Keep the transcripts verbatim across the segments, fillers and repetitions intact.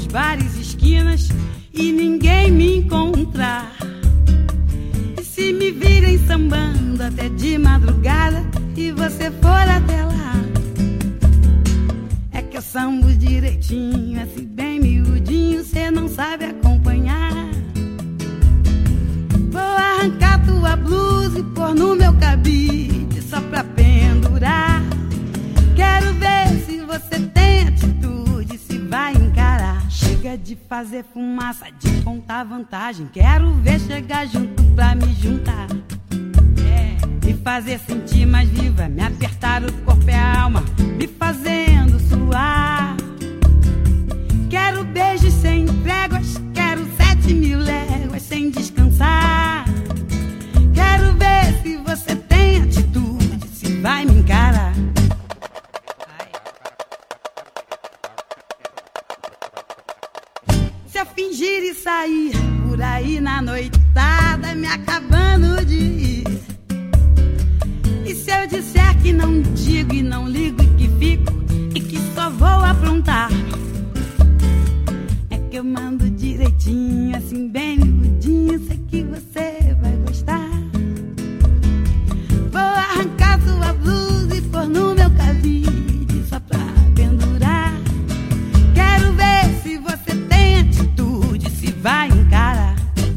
bares, esquinas e ninguém me encontrar. E se me virem sambando até de madrugada e você for até lá, é que eu sambo direitinho, assim bem miudinho, cê não sabe acompanhar. Vou arrancar tua blusa e pôr no meu cabide só pra pendurar. Quero ver se você tem atitude, se vai encarar. Chega de fazer fumaça, de contar vantagem. Quero ver chegar junto pra me juntar. É, me fazer sentir mais viva, me apertar o corpo e a alma, me fazendo suar. Quero beijos sem tréguas, quero sete mil léguas sem descansar. Quero ver se você tem atitude, se vai me encarar. Se eu fingir e sair por aí na noitada, me acabando de ir. E se eu disser que não digo e não ligo e que fico e que só vou aprontar, é que eu mando direitinho, assim bem miudinho, sei que você vai gostar. Vou arrancar sua blusa e pôr no meu cabide só pra pendurar. Quero ver se você tem atitude, se vai encarar.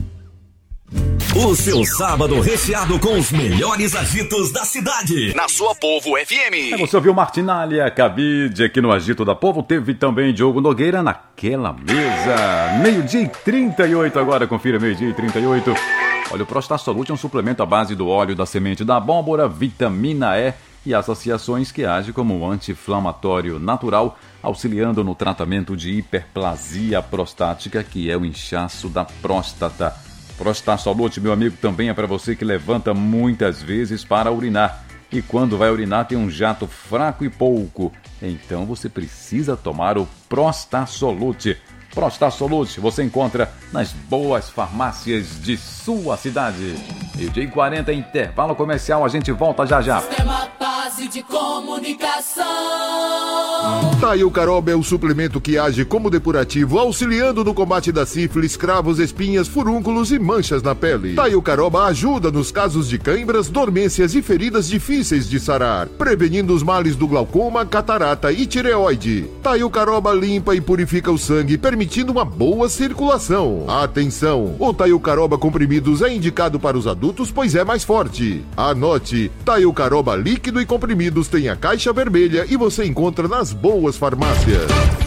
O seu sábado recheado com os melhores agitos da cidade. Na sua Povo F M. É, você ouviu Martinália, Cabide aqui no Agito da Povo. Teve também Diogo Nogueira naquela mesa. Meio-dia e trinta e oito agora. Confira, meio-dia e trinta e oito. Olha, o Prostasolute é um suplemento à base do óleo da semente da abóbora, vitamina E e associações que agem como um anti-inflamatório natural, auxiliando no tratamento de hiperplasia prostática, que é o inchaço da próstata. Prostasolute, meu amigo, também é para você que levanta muitas vezes para urinar. E quando vai urinar tem um jato fraco e pouco. Então você precisa tomar o Prostasolute. Prostasolute você encontra nas boas farmácias de sua cidade. meio-dia e quarenta, intervalo comercial, a gente volta já já. Sistema Base de Comunicação. Taiucaroba é o suplemento que age como depurativo, auxiliando no combate da sífilis, cravos, espinhas, furúnculos e manchas na pele. Taiucaroba ajuda nos casos de cãibras, dormências e feridas difíceis de sarar, prevenindo os males do glaucoma, catarata e tireoide. Taiucaroba limpa e purifica o sangue, permitindo uma boa circulação. Atenção! O Taiucaroba comprimidos é indicado para os adultos, pois é mais forte. Anote: Taiucaroba líquido e comprimidos tem a caixa vermelha e você encontra nas boas farmácias.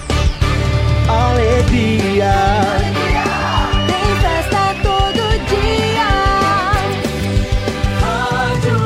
Alegria, tem festa todo dia. Rádio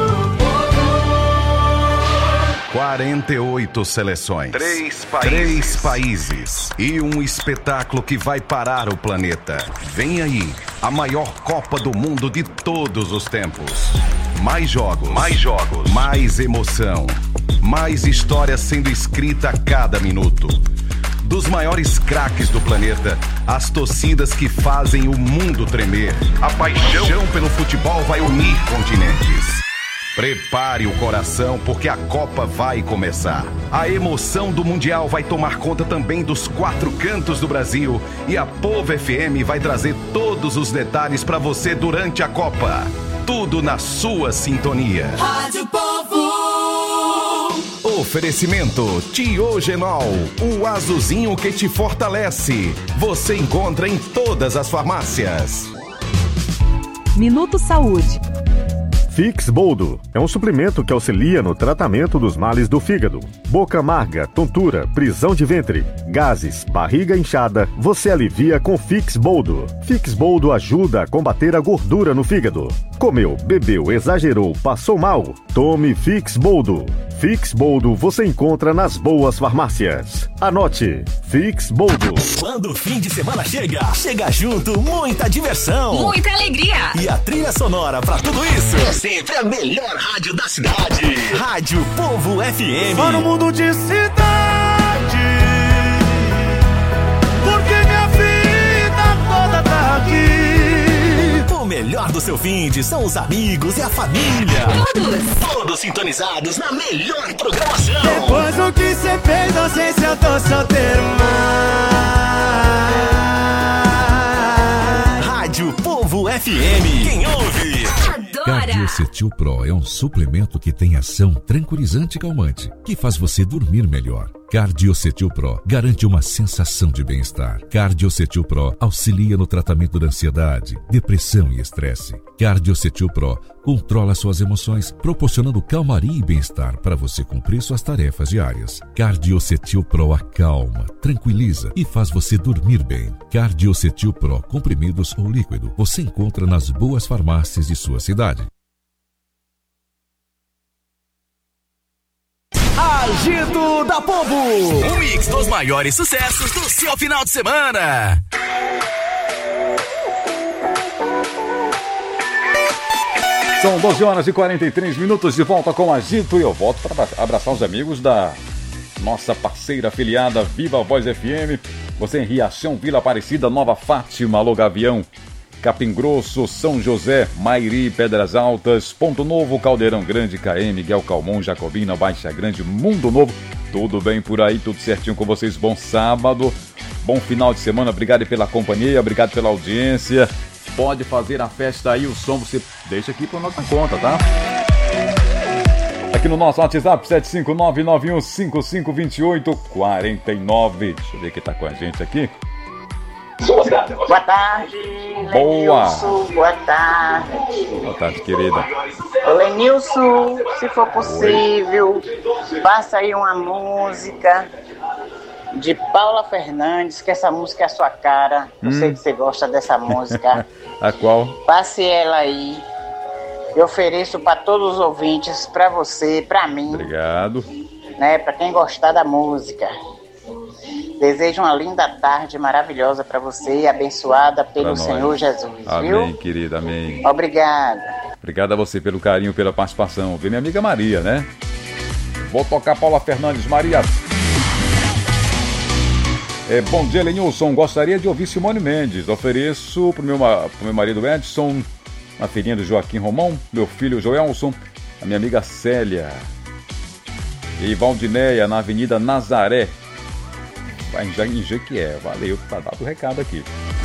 Povo. quarenta e oito seleções, três países. três países e um espetáculo que vai parar o planeta. Vem aí, a maior Copa do Mundo de todos os tempos. Mais jogos, mais jogos, mais emoção, mais história sendo escrita a cada minuto. Dos maiores craques do planeta, as torcidas que fazem o mundo tremer. A paixão pelo futebol vai unir continentes. Prepare o coração, porque a Copa vai começar. A emoção do Mundial vai tomar conta também dos quatro cantos do Brasil, e a Povo F M vai trazer todos os detalhes para você durante a Copa. Tudo na sua sintonia. Rádio Povo. Oferecimento Tiogenol, o azulzinho que te fortalece. Você encontra em todas as farmácias. Minuto Saúde. Fix Boldo é um suplemento que auxilia no tratamento dos males do fígado. Boca amarga, tontura, prisão de ventre, gases, barriga inchada, você alivia com Fix Boldo. Fix Boldo ajuda a combater a gordura no fígado. Comeu, bebeu, exagerou, passou mal? Tome Fix Boldo. Fix Boldo você encontra nas boas farmácias. Anote: Fix Boldo. Quando o fim de semana chega, chega junto muita diversão, muita alegria e a trilha sonora pra tudo isso é sempre a melhor rádio da cidade. Rádio Povo F M. Só no mundo de cidade, porque minha vida toda tá aqui. O melhor do seu fim de são os amigos e a família. Todos. Todos sintonizados na melhor programação. Depois do que cê fez, não sei se eu tô solteiro mais. Rádio Povo F M. Quem ouve? Cardiocetil Pro é um suplemento que tem ação tranquilizante e calmante, que faz você dormir melhor. Cardiocetil Pro garante uma sensação de bem-estar. Cardiocetil Pro auxilia no tratamento da ansiedade, depressão e estresse. Cardiocetil Pro controla suas emoções, proporcionando calmaria e bem-estar para você cumprir suas tarefas diárias. Cardiocetil Pro acalma, tranquiliza e faz você dormir bem. Cardiocetil Pro, comprimidos ou líquido, você encontra nas boas farmácias de sua cidade. Agito da Povo, o mix dos maiores sucessos do seu final de semana. São doze horas e quarenta e três minutos, de volta com Agito, e eu volto para abraçar os amigos da nossa parceira afiliada Viva Voz F M. Você em Riachão, Vila Aparecida, Nova Fátima, Alô Gavião, Capim Grosso, São José, Mairi, Pedras Altas, Ponto Novo, Caldeirão Grande, K M, Miguel Calmon, Jacobina, Baixa Grande, Mundo Novo. Tudo bem por aí, tudo certinho com vocês. Bom sábado, bom final de semana. Obrigado pela companhia, obrigado pela audiência. Pode fazer a festa aí, o som você deixa aqui por nossa conta, tá? Aqui no nosso WhatsApp, sete cinco nove nove um cinco cinco dois oito quatro nove. Deixa eu ver quem tá com a gente aqui. Boa tarde, Boa. Lenilson. Boa tarde. Boa tarde, querida. Ô, Lenilson, se for possível, Oi. Faça aí uma música de Paula Fernandes, que essa música é a sua cara. Eu hum. sei que você gosta dessa música. A qual? Passe ela aí. Eu ofereço para todos os ouvintes, para você, para mim. Obrigado. Né, para quem gostar da música. Desejo uma linda tarde maravilhosa para você, abençoada pelo Senhor Jesus, amém, viu? Amém, querida, amém. Obrigada. Obrigado a você pelo carinho, pela participação. Vê minha amiga Maria, né? Vou tocar Paula Fernandes. Maria. É, bom dia, Lenilson. Gostaria de ouvir Simone Mendes. Ofereço pro meu, pro meu marido Edson, a filhinha do Joaquim Romão, meu filho Joelson, a minha amiga Célia e Valdineia, na Avenida Nazaré, em Jequié. Valeu, tá dado o recado aqui.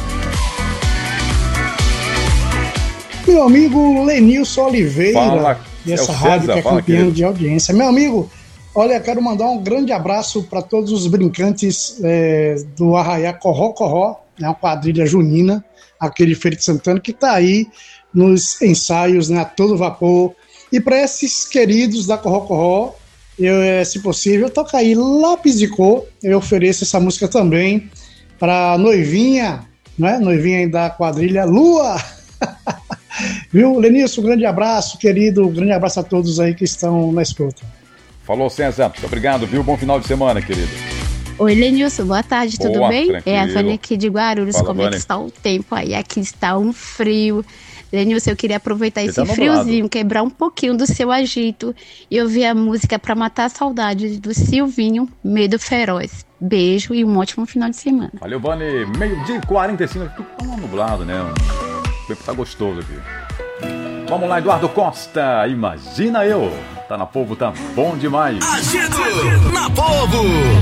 Meu amigo Lenilson Oliveira, fala, dessa é rádio César, que é fala, campeão querido. de audiência. Meu amigo, olha, quero mandar um grande abraço para todos os brincantes é, do Arraiá Corró Corró, né, uma quadrilha junina, aquele de Feira de Santana, que está aí nos ensaios, né, a todo vapor. E para esses queridos da Corró Corró, eu, se possível, toca aí Lápis de Cor. Eu ofereço essa música também para noivinha, né? Noivinha da quadrilha Lua. Viu, Lenilson, um grande abraço, querido. Um grande abraço a todos aí que estão na escuta. Falou, César. Muito obrigado, viu? Bom final de semana, querido. Oi, Lenilson, boa tarde, Boa, tudo bem? tranquilo. É a Vânia aqui de Guarulhos. Fala, Como é Vânia. que está o tempo aí? Aqui está um frio. Lenilson, eu queria aproveitar Você esse tá friozinho, quebrar um pouquinho do seu agito e ouvir a música para matar a saudade do Silvinho, Medo Feroz. Beijo e um ótimo final de semana. Valeu, Vani. Meio-dia e quarenta e cinco. Aqui tá nublado, né? O tempo tá gostoso aqui. Vamos lá, Eduardo Costa. Imagina eu. Tá na Povo, tá bom demais. Agito na Povo.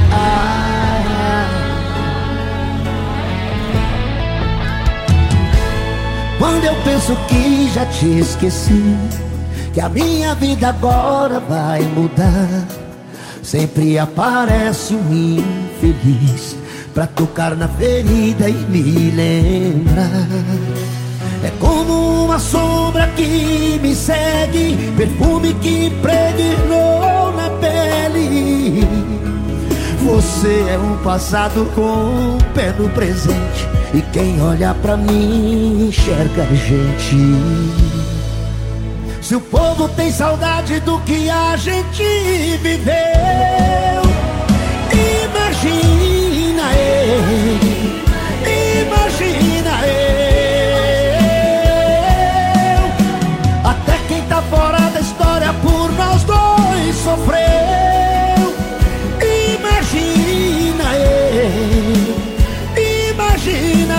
Quando eu penso que já te esqueci, que a minha vida agora vai mudar, sempre aparece um infeliz pra tocar na ferida e me lembrar. É como uma sombra que me segue, perfume que impregnou na pele. Você é um passado com um pé no presente, e quem olha pra mim enxerga a gente. Se o povo tem saudade do que a gente viveu, imagina eu, imagina eu. Até quem tá fora da história por nós dois sofreu. Imagina eu, imagina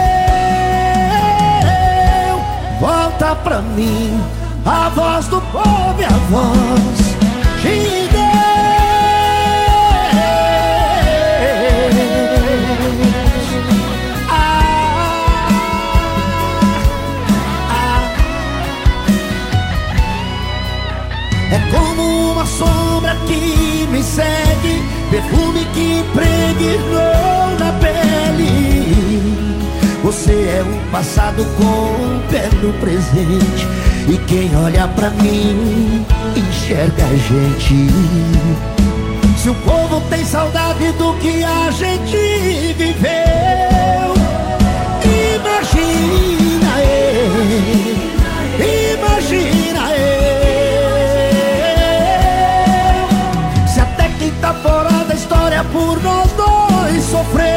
eu. Volta pra mim a voz do povo e a voz de Deus. É como uma sombra que me segue, perfume que impregnou na pele. Você é o passado com o pé no presente, e quem olha pra mim enxerga a gente. Se o povo tem saudade do que a gente viveu, imagina eu, imagina eu. Se até quem tá fora da história por nós dois sofreu,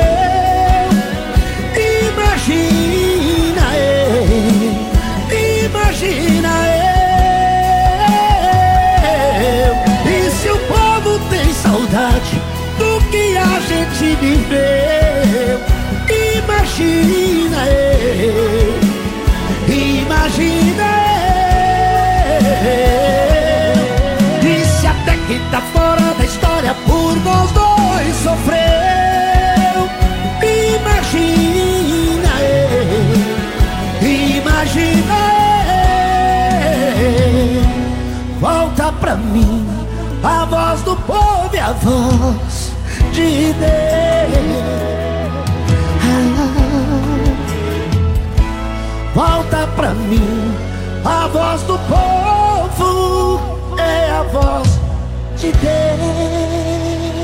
imagina eu, imagina eu. E se o povo tem saudade do que a gente viveu, imagina eu, imagina eu. E se até quem tá fora da história por nós dois sofreu, imagina eu, imagina eu. Volta pra mim a voz do povo e a voz de Deus. Volta pra mim a voz do povo, é a voz de Deus.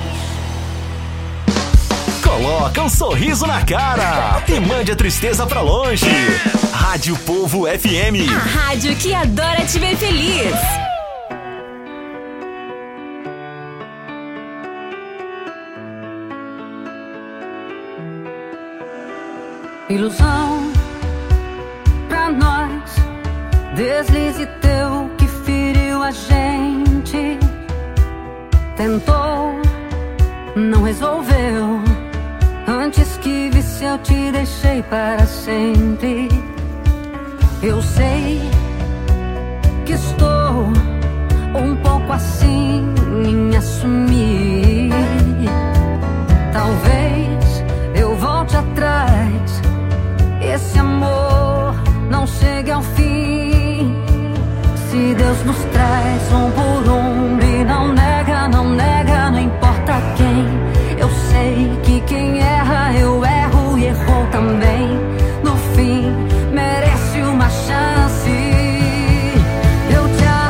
Coloca um sorriso na cara e mande a tristeza pra longe. Rádio Povo F M, a rádio que adora te ver feliz. Ilusão pra nós, deslize teu que feriu a gente. Tentou, não resolveu. Antes que visse eu te deixei para sempre. Eu sei que estou um pouco assim em assumir. Talvez eu volte atrás, esse amor não chegue ao fim. Se Deus nos traz um por um e não nega, não nega, não importa quem. Eu sei que quem erra, eu erro e errou também. No fim, merece uma chance. Eu te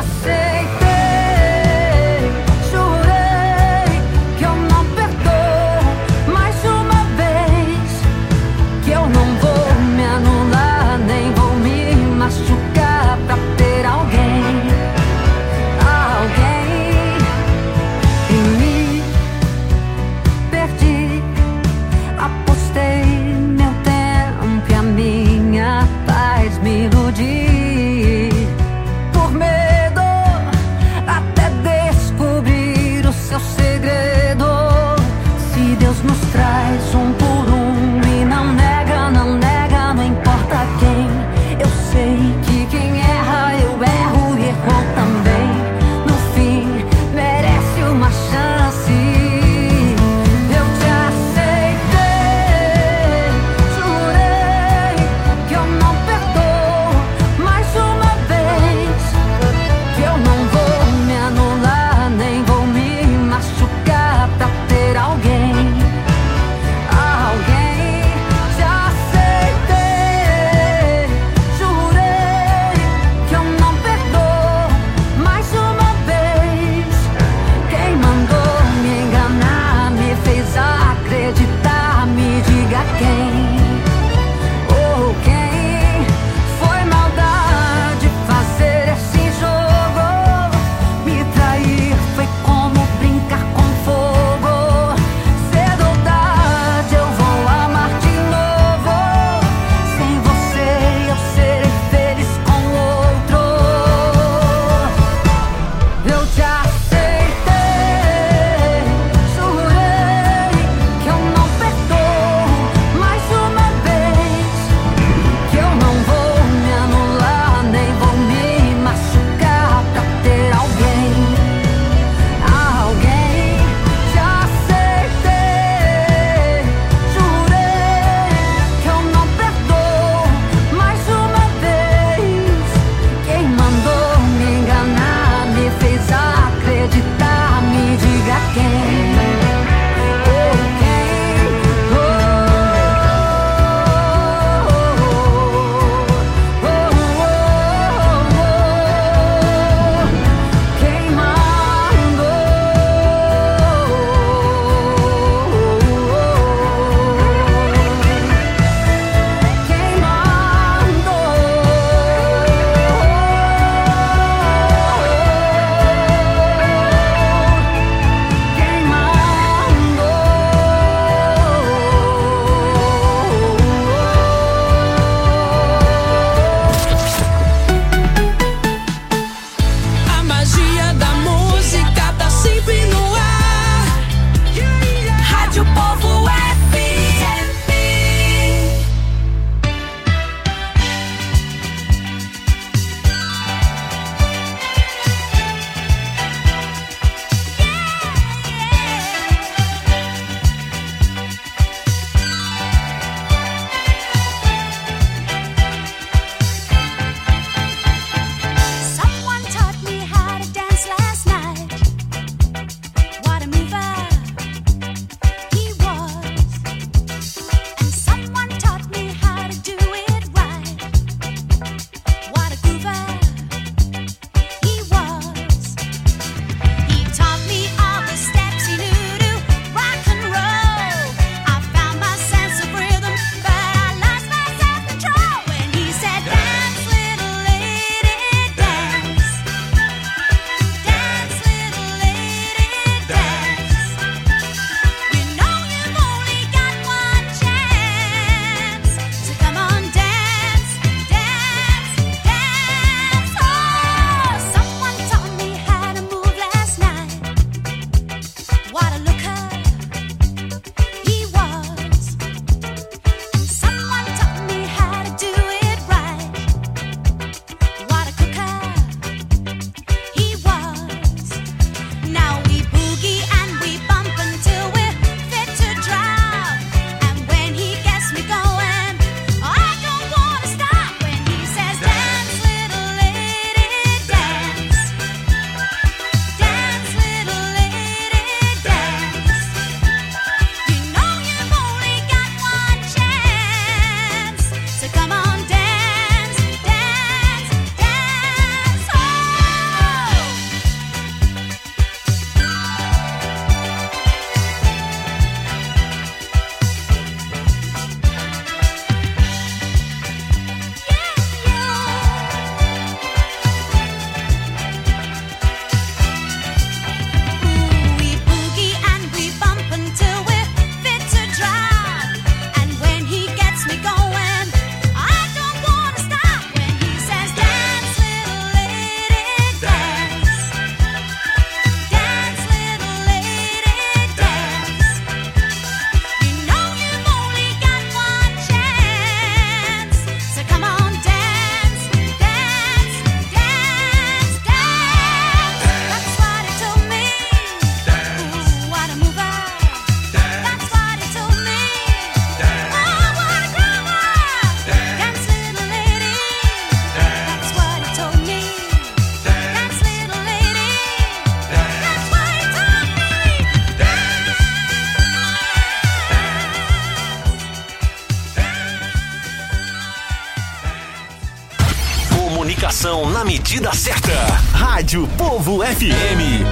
medida certa. Rádio Povo F M.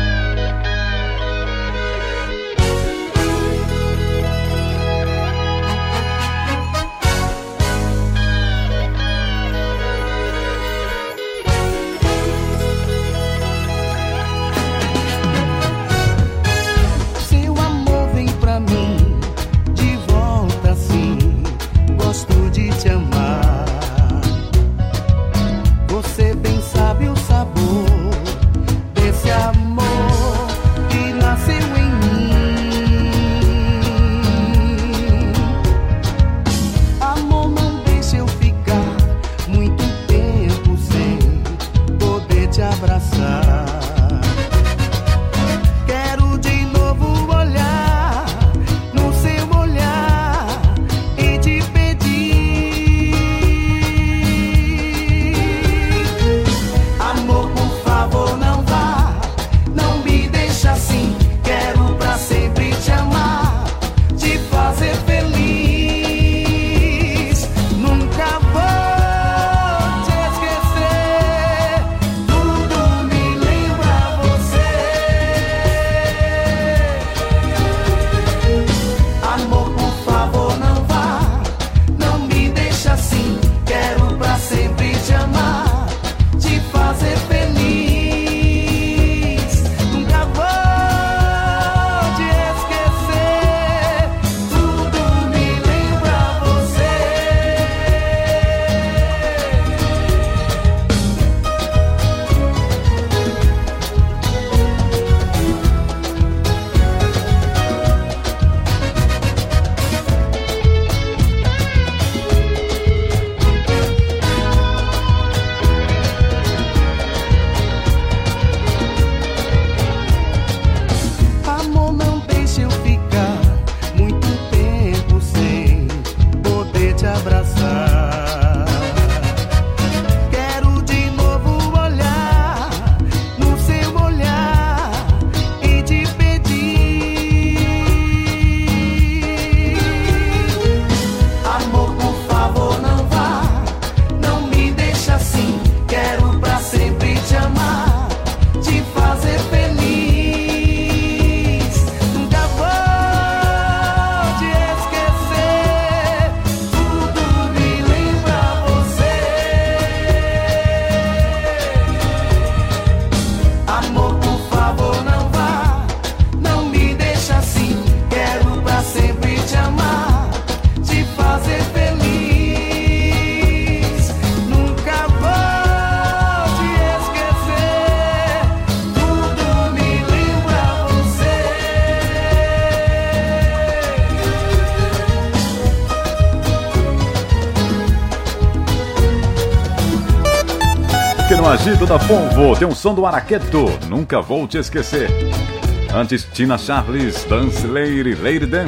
No agito da Povo, tem um som do Araqueto, Nunca Vou Te Esquecer. Antes, Tina Charles, Dance Lady, Lady Dance.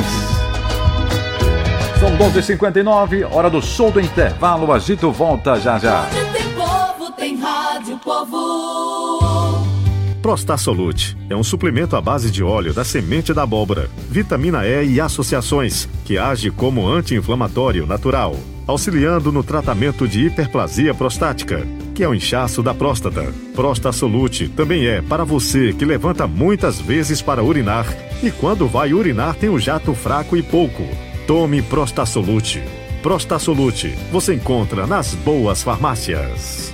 São doze e cinquenta e nove, hora do show do intervalo. O agito volta já já. Onde tem povo, tem rádio Povo. Prostasolute é um suplemento à base de óleo da semente da abóbora, vitamina E e associações, que age como anti-inflamatório natural, auxiliando no tratamento de hiperplasia prostática, que é o inchaço da próstata. Prostasolute também é para você que levanta muitas vezes para urinar e quando vai urinar tem um jato fraco e pouco. Tome Prostasolute. Prostasolute você encontra nas boas farmácias.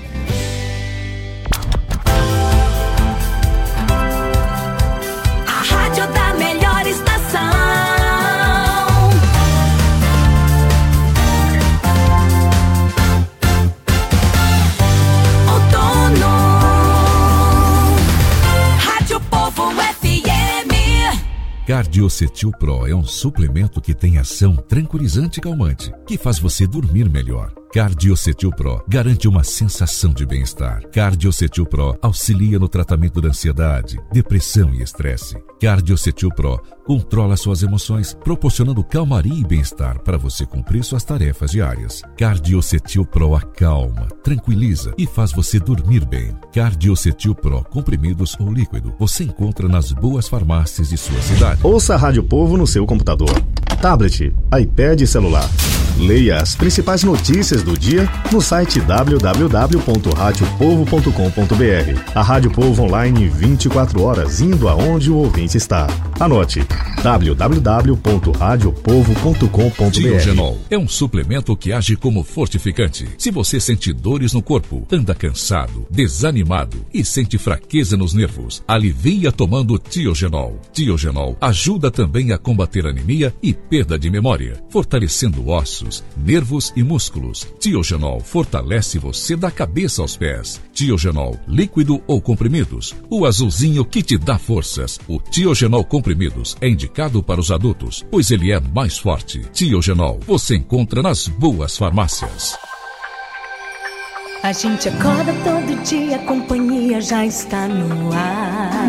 Cardiocetil Pro é um suplemento que tem ação tranquilizante e calmante, que faz você dormir melhor. Cardiocetil Pro garante uma sensação de bem-estar. Cardiocetil Pro auxilia no tratamento da ansiedade, depressão e estresse. Cardiocetil Pro controla suas emoções, proporcionando calmaria e bem-estar para você cumprir suas tarefas diárias. Cardiocetil Pro acalma, tranquiliza e faz você dormir bem. Cardiocetil Pro comprimidos ou líquido você encontra nas boas farmácias de sua cidade. Ouça a Rádio Povo no seu computador, tablet, iPad e celular. Leia as principais notícias notícias do dia no site w w w ponto rádio povo ponto com ponto b r. A Rádio Povo online vinte e quatro horas, indo aonde o ouvinte está. Anote: w w w ponto rádio povo ponto com ponto b r. Tiogenol é um suplemento que age como fortificante. Se você sente dores no corpo, anda cansado, desanimado e sente fraqueza nos nervos, alivia tomando Tiogenol. Tiogenol ajuda também a combater anemia e perda de memória, fortalecendo ossos, nervos e músculos. Tiogenol fortalece você da cabeça aos pés. Tiogenol, líquido ou comprimidos, o azulzinho que te dá forças. O Tiogenol comprimidos é indicado para os adultos, pois ele é mais forte. Tiogenol você encontra nas boas farmácias. A gente acorda todo dia, a companhia já está no ar.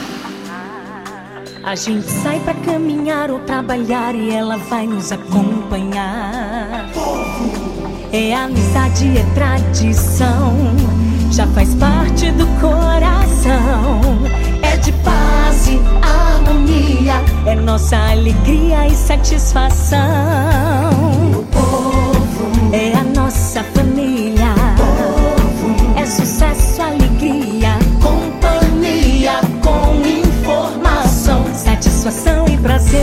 A gente sai pra caminhar ou trabalhar e ela vai nos acompanhar. É amizade, é tradição, já faz parte do coração. É de paz e harmonia, é nossa alegria e satisfação. O povo é a nossa família, é sucesso, alegria, companhia com informação, satisfação e prazer.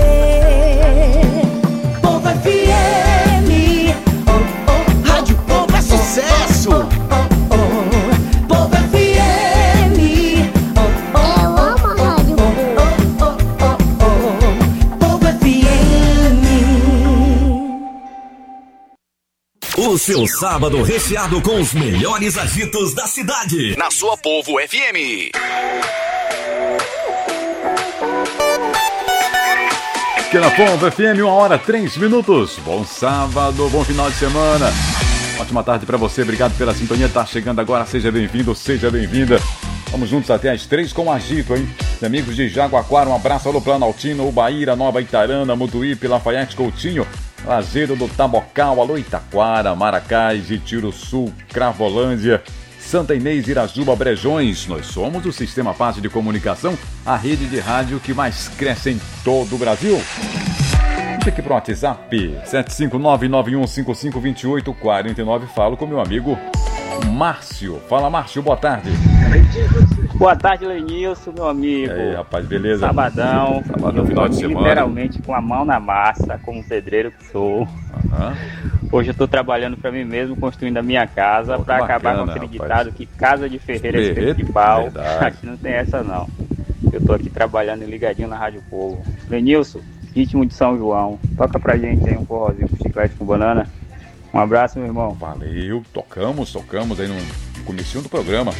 Povo F M, oh, oh, Rádio Povo é sucesso. Oh, oh, oh, Povo F M, oh, oh, eu amo a Rádio Povo. Oh, oh, oh, oh, Povo F M. O seu sábado recheado com os melhores agitos da cidade. Na sua Povo F M. Aqui na Povo F M, uma hora, três minutos. Bom sábado, bom final de semana. Ótima tarde pra você, obrigado pela sintonia. Tá chegando agora, seja bem-vindo, seja bem-vinda. Vamos juntos até às três com o agito, hein? Amigos de Jaguaquara, um abraço. Alô, Planaltino, Ubaíra, Nova Itarana, Mutuípe, Lafayette, Coutinho, Lazeiro do Tabocal, alô, Itaquara, Maracás, Retiro Sul, Cravolândia, Santa Inês, Irajuba, Brejões. Nós somos o Sistema Paz de Comunicação, a rede de rádio que mais cresce em todo o Brasil. Vamos aqui pro WhatsApp, sete cinco nove, nove um cinco cinco, dois oito quatro nove. Falo com meu amigo Márcio. Fala, Márcio, boa tarde. Boa tarde, Lenilson, meu amigo. E aí, rapaz, beleza? Sabadão. Sabadão, final de semana. Literalmente com a mão na massa, como pedreiro que sou. Uhum. Hoje eu tô trabalhando pra mim mesmo, construindo a minha casa, oh, pra acabar com aquele ditado que casa de ferreira é espeto de pau. Verdade. Aqui não tem essa, não. Eu tô aqui trabalhando e ligadinho na Rádio Povo. Lenilson, ritmo de São João. Toca pra gente aí um forrozinho com chiclete com banana. Um abraço, meu irmão. Valeu, tocamos, tocamos aí no comecinho do programa.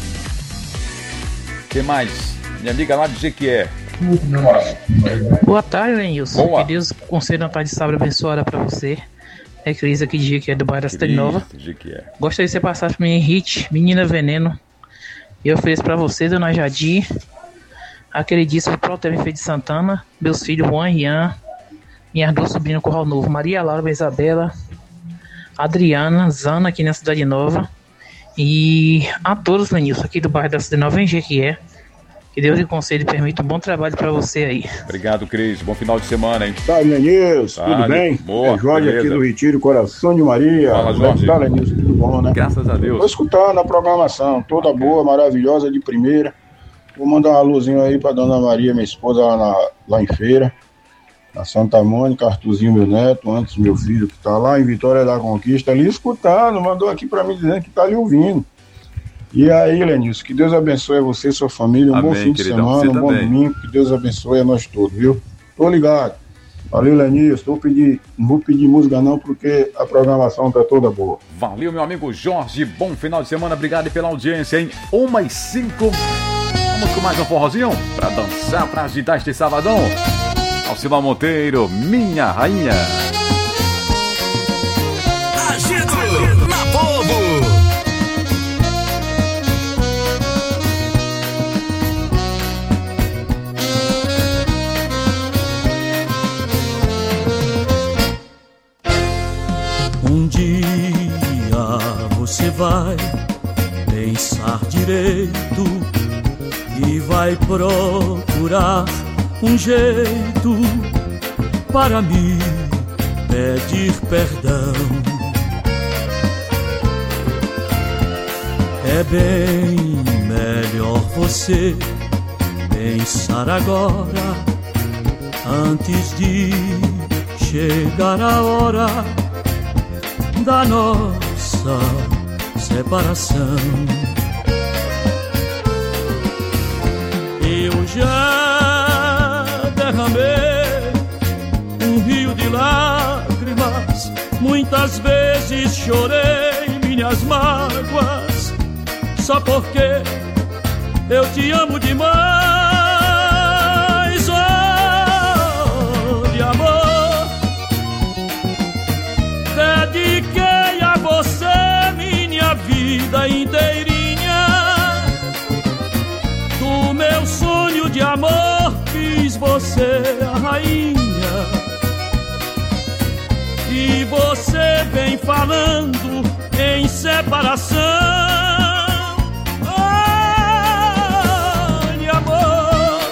O que mais? Minha amiga lá de Jequié. Boa tarde, Lenilson. Que Deus conceda uma tarde de sábado abençoada pra você. É Cris aqui de Jequié, do bairro da Cidade Nova. Gostaria de você passar pra mim hit Menina Veneno. E eu ofereço pra você, dona Jadir, aquele disco pro T V de Santana, meus filhos Juan e Ian, minhas duas sobrinhas Corral Novo, Maria Laura, Isabela, Adriana, Zana aqui na Cidade Nova. E a todos, Lenilson, aqui do bairro da Cidade Nova em Jequié. Que Deus lhe conceda e permita um bom trabalho pra você aí. Obrigado, Cris. Bom final de semana, hein? Tá, Lenilson, tudo bem? Boa, é Jorge beleza. aqui do Retiro, Coração de Maria. Fala, Jorge. Tá, Lenilson, tudo bom, né? Graças a Deus. Tô escutando a programação, toda boa, maravilhosa, de primeira. Vou mandar uma luzinha aí pra dona Maria, minha esposa, lá, na, lá em Feira, na Santa Mônica, Artuzinho, meu neto, antes meu filho, que tá lá em Vitória da Conquista, ali escutando, mandou aqui pra mim dizendo que tá ali ouvindo. E aí, Lenilson, que Deus abençoe você e sua família, um Amém, bom fim de queridão. semana, você um também. Bom domingo, que Deus abençoe a nós todos, viu? Tô ligado. Valeu, Lenilson, vou pedir, não vou pedir música não, porque a programação tá toda boa. Valeu, meu amigo Jorge, bom final de semana, obrigado pela audiência, hein? Uma e cinco, vamos com mais um forrozinho, pra dançar, pra agitar este sabadão. Alcimar Monteiro, Minha Rainha. Agito na Povo. Um dia você vai pensar direito e vai procurar um jeito para me pedir perdão. É bem melhor você pensar agora, antes de chegar a hora da nossa separação. Eu já derramei um rio de lágrimas, muitas vezes chorei minhas mágoas, só porque eu te amo demais. Oh, de amor, dediquei a você minha vida inteirinha. Do meu sonho de amor fiz você a rainha. E você vem falando em separação. Ai, amor,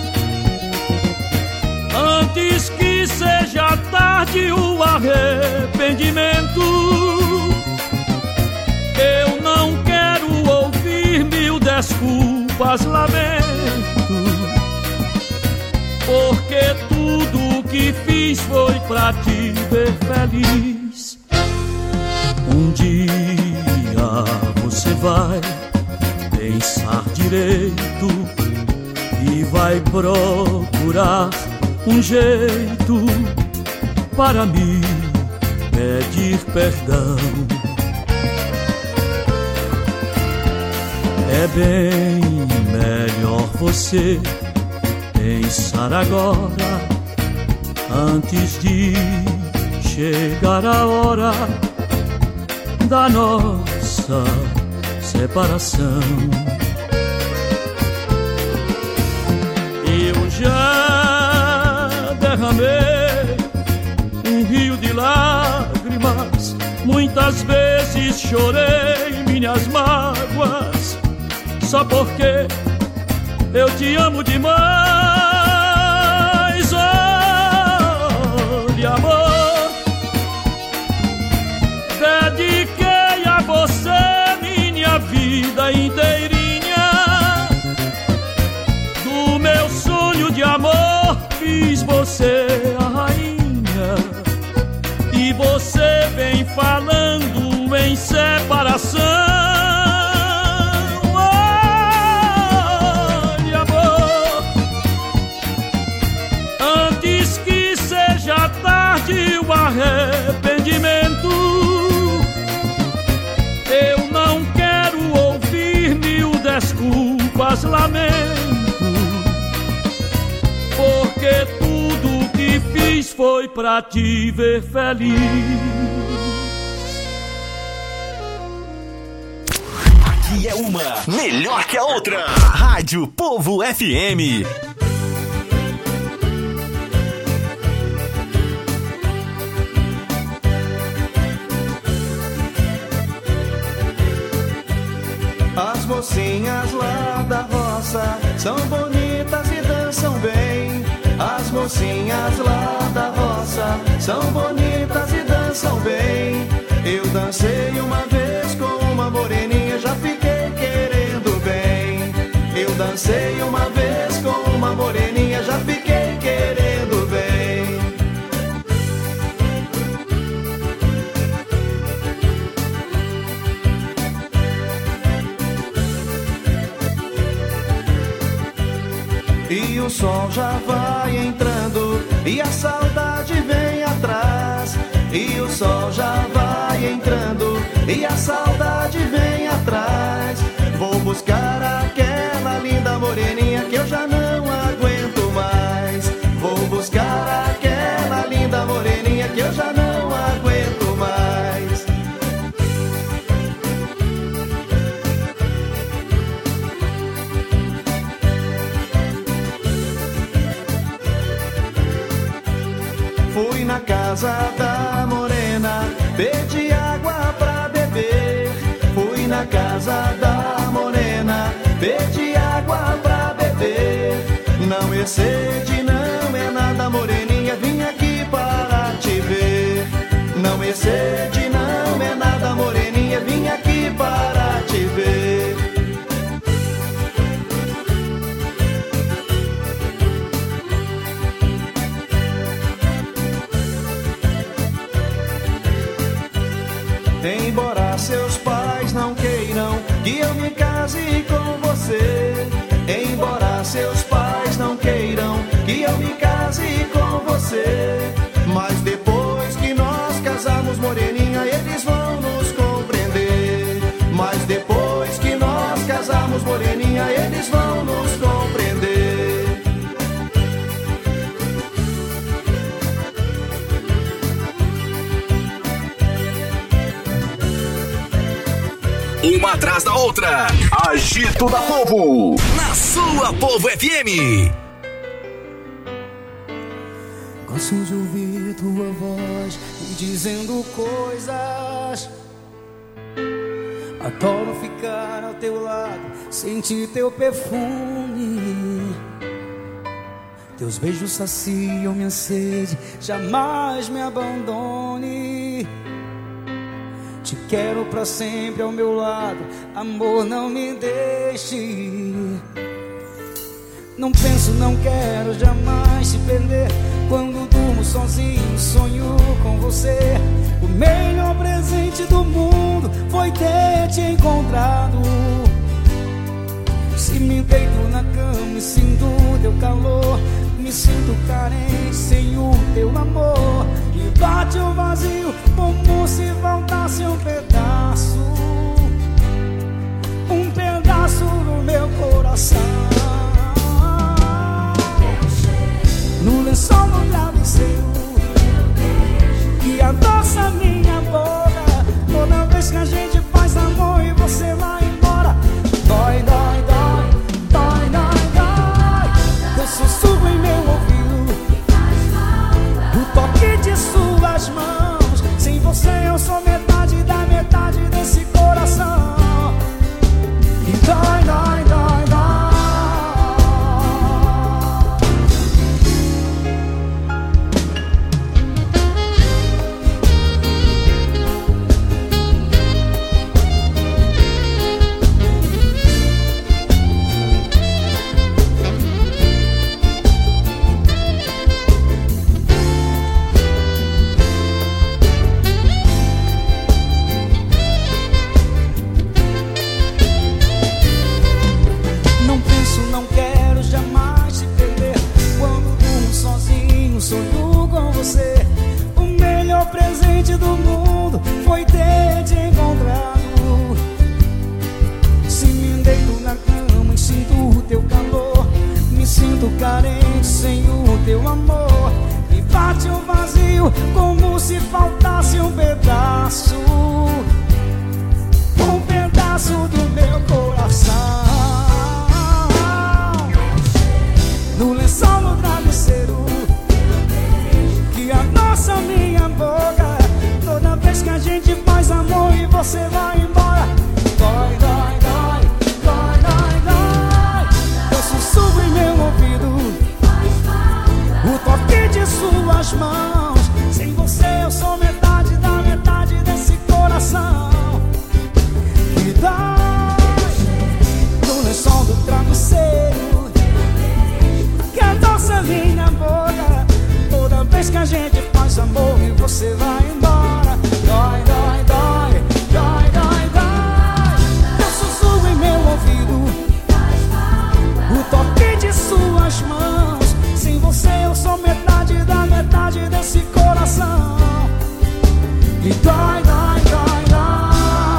antes que seja tarde o arrependimento, eu não quero ouvir mil desculpas, lamento, porque tudo que fiz foi pra te ver feliz. Um dia você vai pensar direito e vai procurar um jeito para me pedir perdão. É bem melhor você pensar agora, antes de chegar a hora da nossa separação. Eu já derramei um rio de lágrimas, muitas vezes chorei minhas mágoas, só porque eu te amo demais. Oh, de amor, dediquei a você minha vida inteirinha. Do meu sonho de amor fiz você a rainha. E você vem falando em separação. Oh, de amor, antes que seja tarde o arrependimento, eu não quero ouvir mil desculpas, lamento, porque tudo que fiz foi pra te ver feliz. Aqui é uma melhor que a outra. Rádio Povo F M. As mocinhas lá da roça são bonitas e dançam bem. As mocinhas lá da roça são bonitas e dançam bem. Eu dancei uma vez com uma moreninha, já fiquei querendo bem. Eu dancei uma vez com uma moreninha, já fiquei querendo bem. E o sol já vai entrando e a saudade vem atrás. E o sol já vai entrando e a saudade vem atrás. Vou buscar aquela linda moreninha que eu já não aguento mais. Vou buscar aquela linda moreninha que eu já não aguento mais. Fui na casa da morena, pedi água pra beber. Fui na casa da morena, pedi água pra beber. Não excede, não é nada, moreninha, vim aqui para te ver. Não excede, não é nada, moreninha, vim aqui para te ver. seus pais não queiram que eu me case com você. Mas depois que nós casarmos, moreninha, eles vão nos compreender. Mas depois que nós casarmos, moreninha, eles vão nos compreender. Uma atrás da outra. Agito da Povo. Na sua Povo F M. Gosto de ouvir tua voz me dizendo coisas. Adoro ficar ao teu lado, sentir teu perfume. Teus beijos saciam minha sede, jamais me abandone. Te quero pra sempre ao meu lado, amor, não me deixe. Não penso, não quero jamais te perder. Quando durmo sozinho, sonho com você. O melhor presente do mundo foi ter te encontrado. Se me deito na cama e sinto teu calor, me sinto carente sem o teu amor. E bate o vazio como se faltasse um pedaço, um pedaço do meu coração. No lençol, no travesseiro que adoça minha boca. Toda vez que a gente faz amor e você vai embora, dói, dói, dói, dói, dói, dói. Teu sussurro em meu ouvido, o toque de suas mãos. Sem você eu sou metade da metade desse coração. E dói, dói, dói, dói. Sonho com você. O melhor presente do mundo foi ter te encontrado. Se me deito na cama e sinto o teu calor, me sinto carente sem o teu amor. E bate o vazio como se faltasse um pedaço, um pedaço do meu coração. No lençol, no travesseiro que adoça minha boca. Toda vez que a gente faz amor e você vai embora, dói, dói, dói, dói, dói, dói. Eu sussurro em meu ouvido, o toque de suas mãos. Sem você eu sou metade da metade desse coração. Que dói no lençol do travesseiro que adoça minha boca. Toda vez que a gente faz amor e você vai embora, dói, dói, dói, dói, dói, dói. Eu sussurro em meu ouvido, o toque de suas mãos. Sem você eu sou metade da metade desse coração. E dói, dói, dói, dói.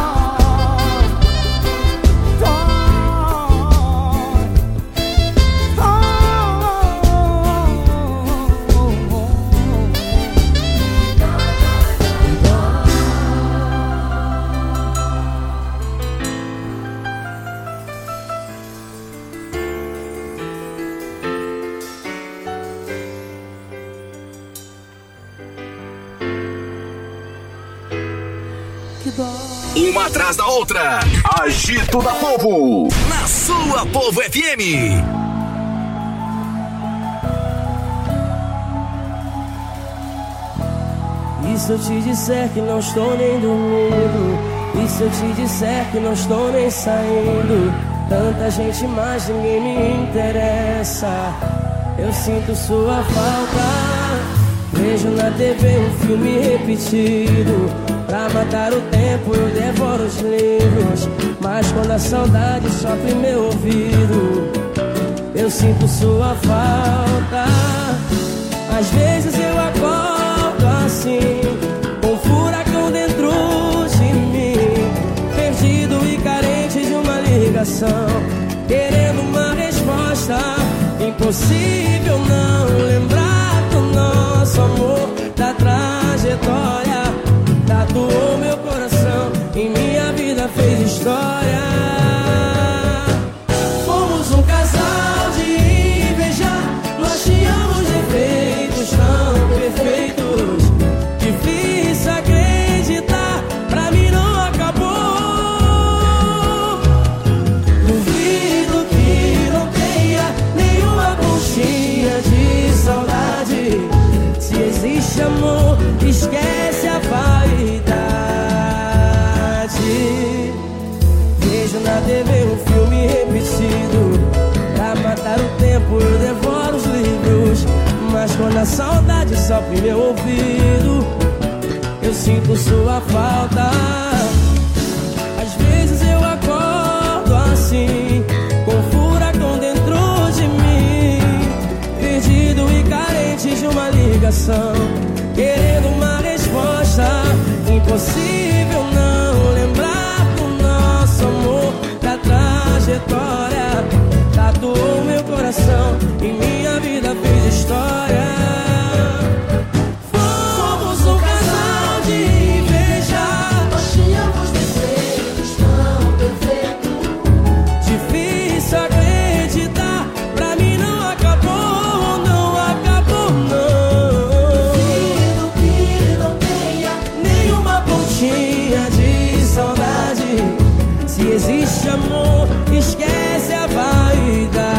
Uma atrás da outra. Agito da Povo. Na sua Povo F M. E se eu te disser que não estou nem dormindo? E se eu te disser que não estou nem saindo? Tanta gente, mas ninguém me interessa. Eu sinto sua falta. Vejo na T V um filme repetido. Pra matar o tempo eu devoro os livros. Mas quando a saudade sofre meu ouvido, eu sinto sua falta. Às vezes eu acordo assim, com um furacão dentro de mim, perdido e carente de uma ligação, querendo uma resposta. Impossível não lembrar do nosso amor, da trajetória, tatuou meu coração, em minha vida fez história. Fomos um casal de invejar, nós tínhamos defeitos tão perfeitos, difícil acreditar, pra mim não acabou. Duvido que não tenha nenhuma conchinha de saudade. Se existe amor, esquece a vaidade. Vejo na T V um filme repetido, pra matar o tempo eu devoro os livros, mas quando a saudade sopra em meu ouvido, eu sinto sua falta. Às vezes eu acordo assim, com um furacão dentro de mim, perdido e carente de uma ligação, querendo uma resposta. Impossível não lembrar do nosso amor, da trajetória, tatuou meu coração, em minha vida fez história. Fomos um casal de invejar, nós tínhamos defeitos tão perfeitos, difícil acreditar, pra mim não acabou, não acabou não. Duvido que não tenha nenhuma pontinha de saudade. Se existe amor, esquece a vaidade.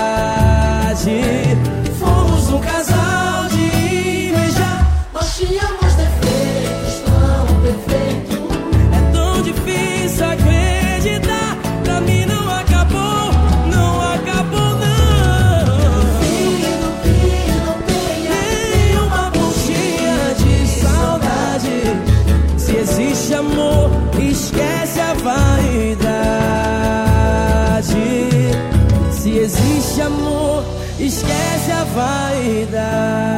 Fomos um casal de invejar, nós tínhamos defeitos tão perfeitos, é tão difícil acreditar, pra mim não acabou, não acabou não. Duvido que não tenha nenhuma pontinha de saudade. Se existe amor, esquece a vaidade. Se existe amor, esquece a vaidade.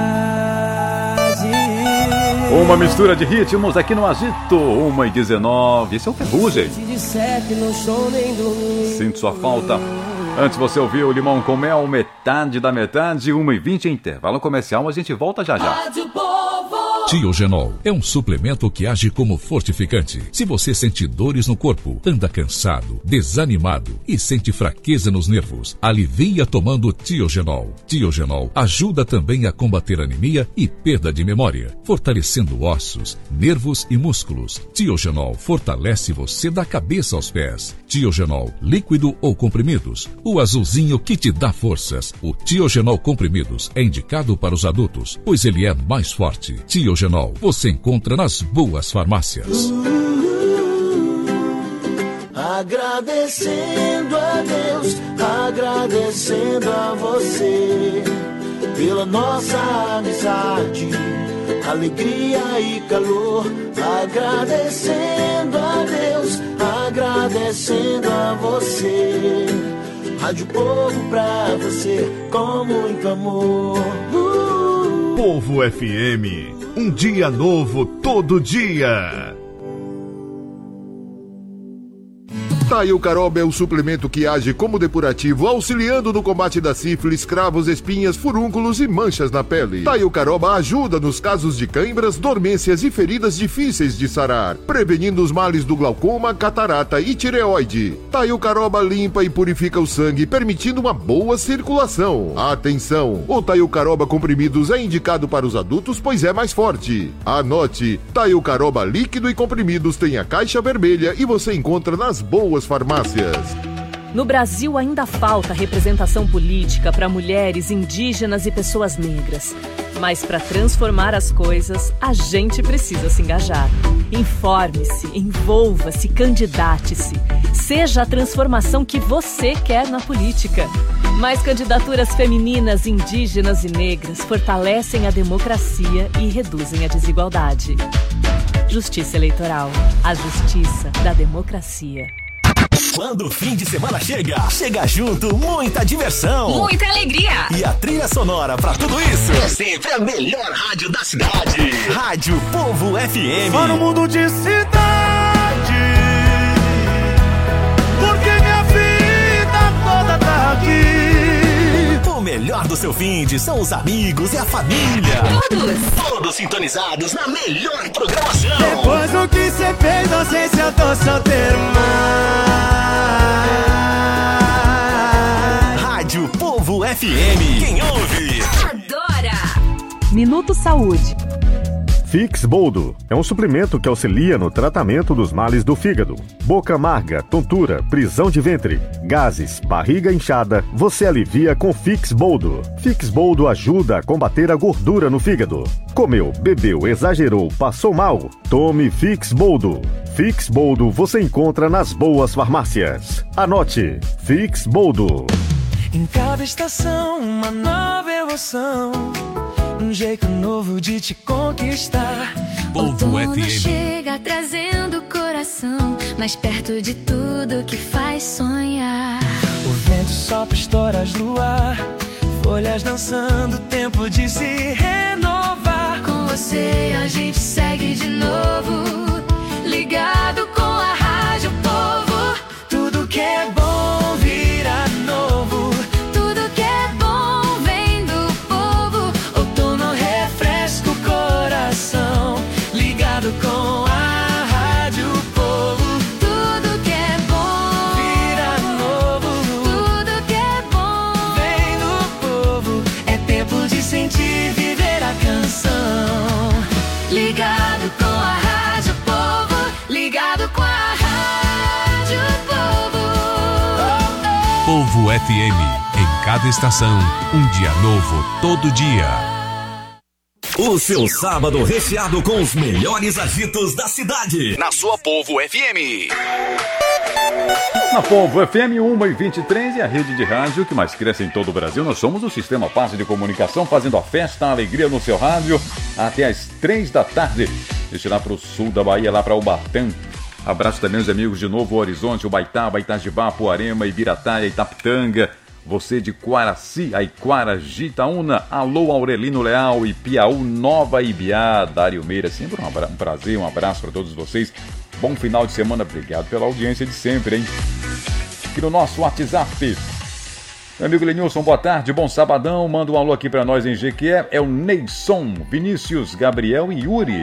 Uma mistura de ritmos aqui no Agito, uma e dezenove. Esse é o Ferrugem. Se disser que não estou nem dormindo, Sinto sua falta. Antes você ouviu o Limão com Mel, metade da metade, uma e vinte, intervalo comercial, a gente volta já já. Rádio Povo. Tiogenol é um suplemento que age como fortificante. Se você sente dores no corpo, anda cansado, desanimado e sente fraqueza nos nervos, alivia tomando Tiogenol. Tiogenol ajuda também a combater anemia e perda de memória, fortalecendo ossos, nervos e músculos. Tiogenol fortalece você da cabeça aos pés. Tiogenol, líquido ou comprimidos, o azulzinho que te dá forças. O Tiogenol comprimidos é indicado para os adultos, pois ele é mais forte. Tiogenol você encontra nas boas farmácias. Agradecendo a Deus, agradecendo a você pela nossa amizade, alegria e calor. Agradecendo a Deus, agradecendo a você. Rádio Povo pra você com muito amor. Uh! Povo F M, um dia novo todo dia. Taiucaroba é o suplemento que age como depurativo, auxiliando no combate da sífilis, cravos, espinhas, furúnculos e manchas na pele. Taiucaroba ajuda nos casos de cãibras, dormências e feridas difíceis de sarar, prevenindo os males do glaucoma, catarata e tireoide. Taiucaroba limpa e purifica o sangue, permitindo uma boa circulação. Atenção! O Taiucaroba comprimidos é indicado para os adultos, pois é mais forte. Anote: Taiucaroba líquido e comprimidos tem a caixa vermelha e você encontra nas boas farmácias. No Brasil ainda falta representação política para mulheres, indígenas e pessoas negras. Mas para transformar as coisas, a gente precisa se engajar. Informe-se, envolva-se, candidate-se. Seja a transformação que você quer na política. Mais candidaturas femininas, indígenas e negras fortalecem a democracia e reduzem a desigualdade. Justiça Eleitoral. A justiça da democracia. Quando o fim de semana chega, chega junto muita diversão, muita alegria. E a trilha sonora pra tudo isso é sempre a melhor rádio da cidade. Rádio Povo F M. Só no mundo de cidade, porque minha vida toda tá aqui. O melhor do seu finde são os amigos e a família. Todos. Todos sintonizados na melhor programação. Depois do que cê fez, não sei se eu tô solteiro mais. Rádio Povo F M. Quem ouve adora. Minuto Saúde. Fix Boldo é um suplemento que auxilia no tratamento dos males do fígado. Boca amarga, tontura, prisão de ventre, gases, barriga inchada, você alivia com Fix Boldo. Fix Boldo ajuda a combater a gordura no fígado. Comeu, bebeu, exagerou, passou mal? Tome Fix Boldo. Fix Boldo você encontra nas boas farmácias. Anote, Fix Boldo. Em cada estação, uma nova emoção, um jeito novo de te conquistar. Povo F M chega trazendo o coração mais perto de tudo que faz sonhar. O vento sopra estoras no ar, folhas dançando, tempo de se renovar. Com você a gente segue de novo, ligado com a Rádio Povo. Tudo que é bom vira novo. Com a Rádio Povo, tudo que é bom vira novo. Tudo que é bom vem do povo. É tempo de sentir, viver a canção. Ligado com a Rádio Povo, ligado com a Rádio Povo. Povo F M, em cada estação, um dia novo, todo dia. O seu sábado recheado com os melhores agitos da cidade. Na sua Povo F M. Na Povo F M uma e vinte e três e a rede de rádio que mais cresce em todo o Brasil. Nós somos o Sistema Paz de Comunicação, fazendo a festa, a alegria no seu rádio até às três da tarde. Deixa lá para o sul da Bahia, lá para Ubatã. Abraço também os amigos de Novo Horizonte, Ubaitaba, Itajibá, Poarema, Ibirataia, Itapitanga. Você de Quaraci, Aiquara, Gitaúna, alô Aurelino Leal e Piauí, Nova Ibiá, Dário Meira, sempre um, abra- um prazer, um abraço para todos vocês. Bom final de semana, obrigado pela audiência de sempre, hein? Aqui no nosso WhatsApp. Meu amigo Lenilson, boa tarde, bom sabadão, manda um alô aqui para nós em Jequié, é o Neisson, Vinícius, Gabriel e Yuri.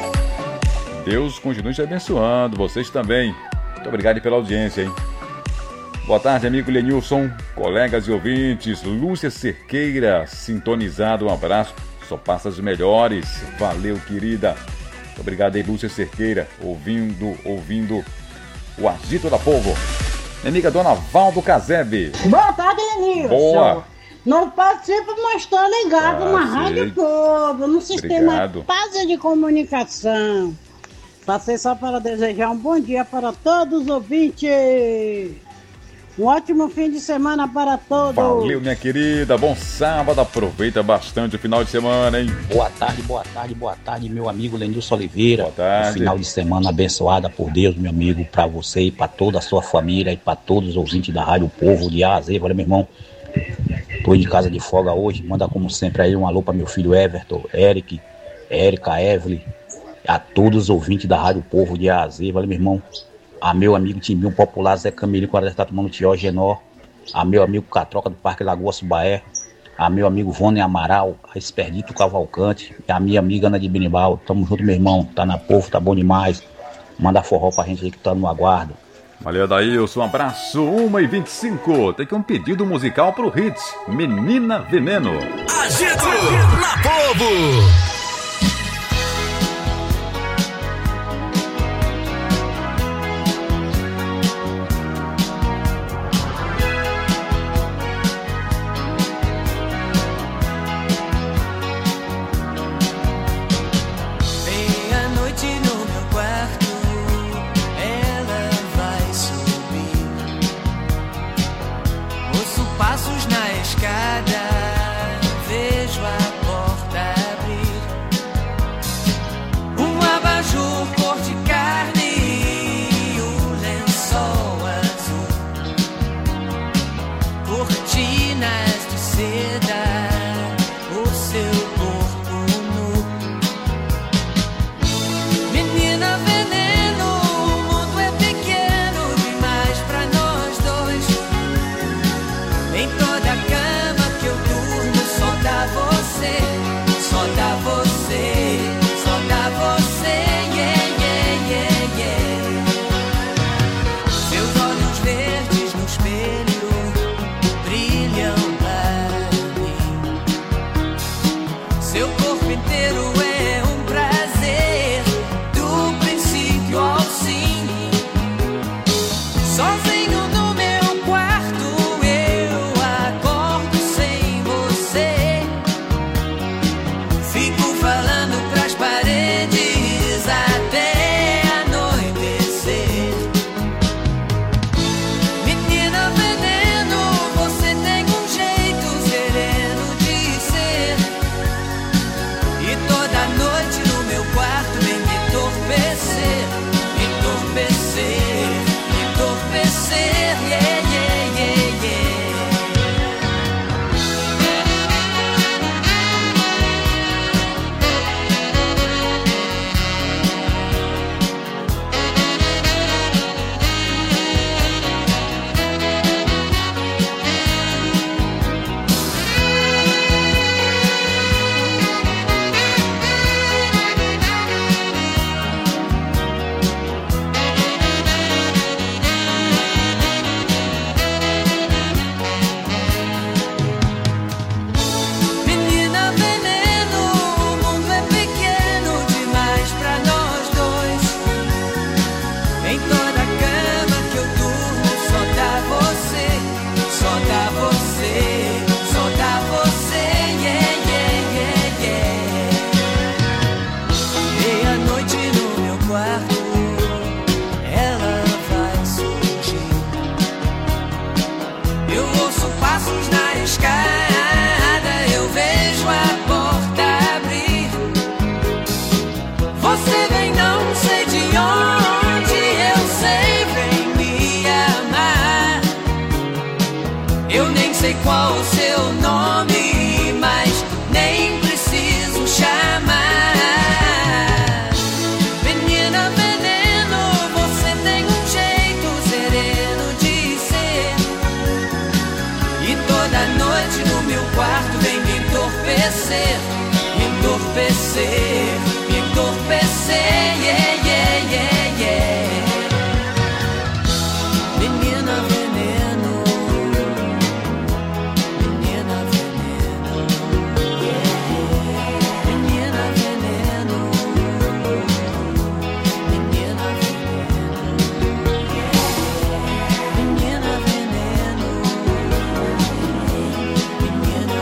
Deus continue te abençoando, vocês também. Muito obrigado pela audiência, hein? Boa tarde, amigo Lenilson, colegas e ouvintes, Lúcia Cerqueira, sintonizado, um abraço, só passa as melhores, valeu, querida. Muito obrigado aí, Lúcia Cerqueira, ouvindo, ouvindo o Agito da Povo. Minha amiga Dona Valdo Casebe. Boa tarde, Lenilson. Boa. Não participo, mas estou ligado Ah, na sei. Rádio Povo, no sistema Obrigado. Paz de Comunicação. Passei só para desejar um bom dia para todos os ouvintes. Um ótimo fim de semana para todos. Valeu, minha querida, bom sábado, aproveita bastante o final de semana, hein? Boa tarde, boa tarde, boa tarde, meu amigo Lenilson Oliveira. Boa tarde. Um final de semana abençoada por Deus, meu amigo, para você e para toda a sua família e para todos os ouvintes da Rádio Povo de A a Z. Valeu, meu irmão. Tô de casa de folga hoje, manda como sempre aí um alô para meu filho Everton, Eric, Érica, Evelyn, a todos os ouvintes da Rádio Povo de A a Z. Valeu, meu irmão. A meu amigo Timbinho Popular, Zé Camilo, quando está tomando Tió Genó. A meu amigo Catroca do Parque Lagoa Subaé. A meu amigo Vônia Amaral, a Esperdito Cavalcante. E a minha amiga Ana de Benibal. Tamo junto, meu irmão. Tá na Povo, tá bom demais. Manda forró pra gente aí que tá no aguardo. Valeu, Daílson, um abraço, uma e vinte e cinco. Tem que um pedido musical pro Hits, Menina Veneno. Agito na Povo. Passos na escada, vejo a porta abrir. enlouquecer, me entorpecer, me entorpecer, yeah, yeah, yeah, yeah. Menina veneno, menina veneno, yeah. Menina veneno, menina veneno, yeah. Menina veneno, menina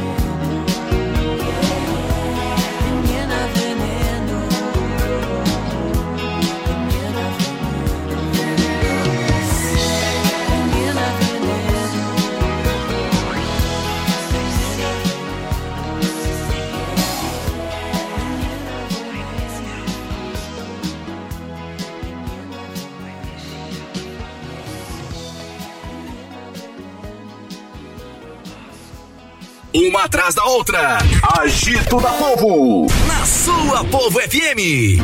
Uma atrás da outra. Agito da Povo. Na sua Povo F M.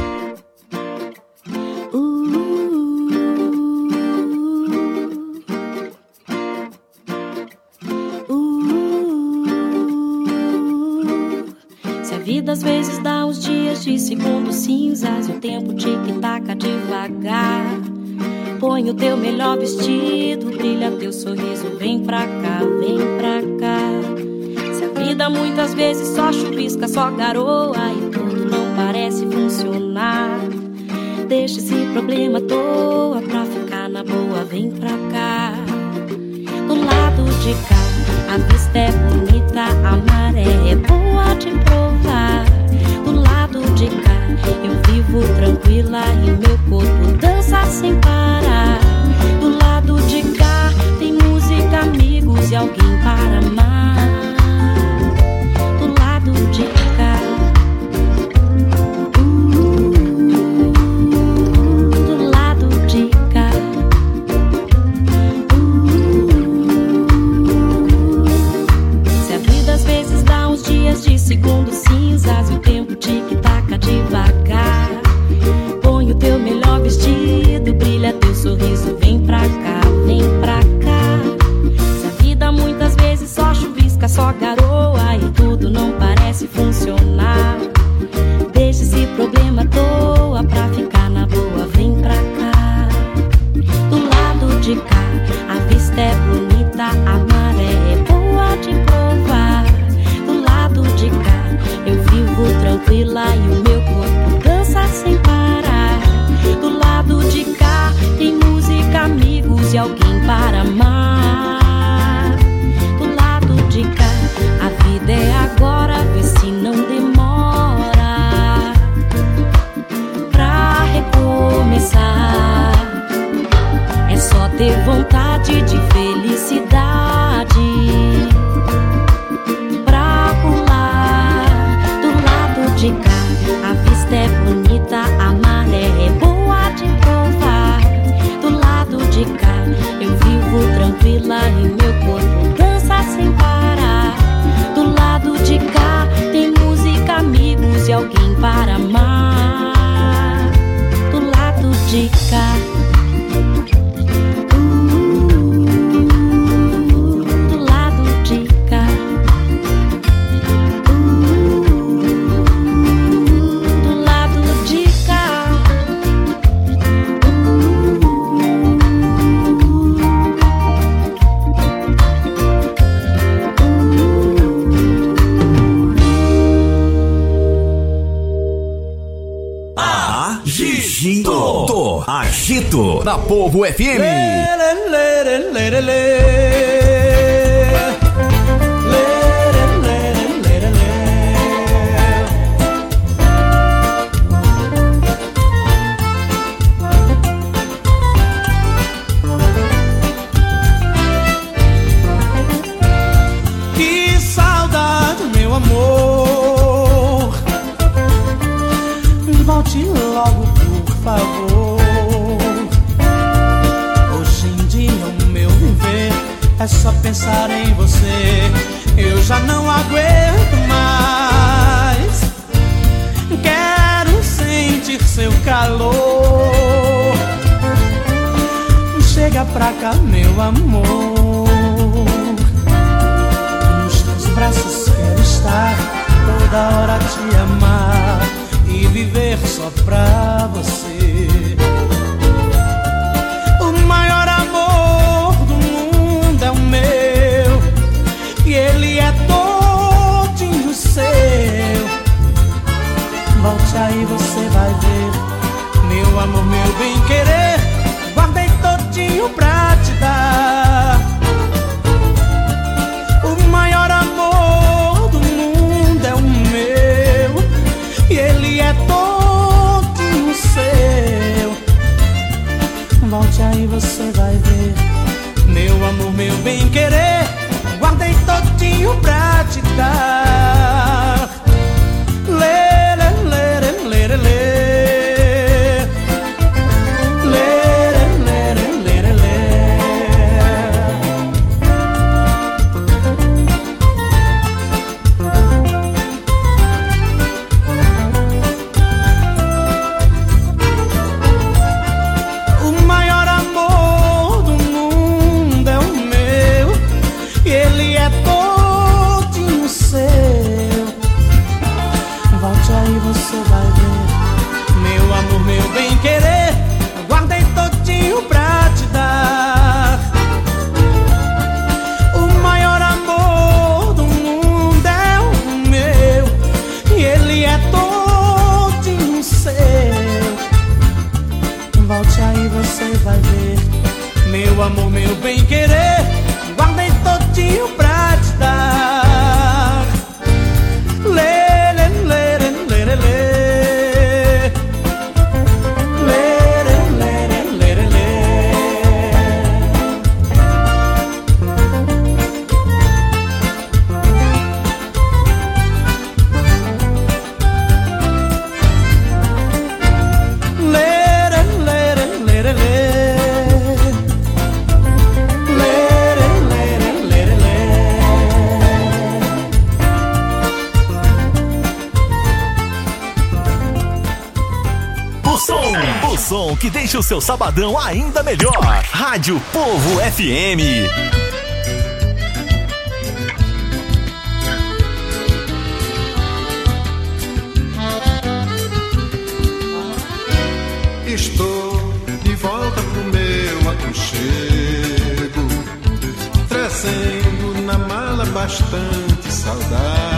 Se a vida às vezes dá uns dias de segundos cinzas e o tempo tic-taca devagar, põe o teu melhor vestido, brilha teu sorriso, vem pra cá, vem pra cá. Se a vida muitas vezes só chuvisca, só garoa e tudo não parece funcionar, deixa esse problema à toa pra ficar na boa, vem pra cá. Do lado de cá, a vista é bonita, a maré é boa de provar. Do lado de cá, eu vivo tranquila e meu corpo dança sem parar. Do lado de cá, tem música, amigos e alguém para amar. Do lado de cá, do lado de cá, se a vida às vezes dá uns dias de segundos cinzas e o tempo tic-taca devagar, põe o teu melhor vestido, brilha teu sorriso, vem pra cá, vem pra cá. Se a vida muitas vezes só chuvisca, só garoa e tudo não parece funcionar, deixa esse problema à toa pra ficar na boa, vem pra cá. Do lado de cá, a vista é bonita, a maré é boa de provar. Do lado de cá, eu vivo tranquila e o meu corpo dança sem parar. Do lado de cá, tem música, amigos e alguém para amar. Do lado de cá, a vida é agora, vê se não demora pra recomeçar. É só ter vontade de felicidade pra pular. Do lado de cá, a vista é bonita, a maré é boa de provar. Do lado de cá, eu vivo tranquila e meu corpo dança sem parar. Do lado de cá, tem música, amigos e alguém para amar. Do lado de cá, do lado de cá, do lado de cá. Agito. Agito na Povo F M. Lê, lê, lê, lê, lê, lê. Que saudade, meu amor, volte logo, por favor. Hoje em dia o meu viver é só pensar em você. Eu já não aguento mais, quero sentir seu calor. Chega pra cá, meu amor, nos teus braços quero estar. toda hora te amar e viver só pra você. O maior amor do mundo é o meu, e ele é todinho seu. Volte aí, você vai ver, meu amor, meu bem-querer, guardei todinho pra te dar. O maior amor do mundo é o meu, e ele é todinho seu. Volte aí, você vai ver, meu amor, meu bem-querer, guardei todinho pra te dar. Lê, lê, lê, lê, lê, lê. Você vai ver, meu amor, meu bem-querer, guardei todinho pra te dar. O maior amor do mundo é o meu, e ele é todinho seu. Volte aí, você vai ver, meu amor, meu bem-querer, guardei todinho pra te dar. Lê, som que deixa o seu sabadão ainda melhor. Rádio Povo F M. Estou de volta pro meu aconchego, trazendo na mala bastante saudade.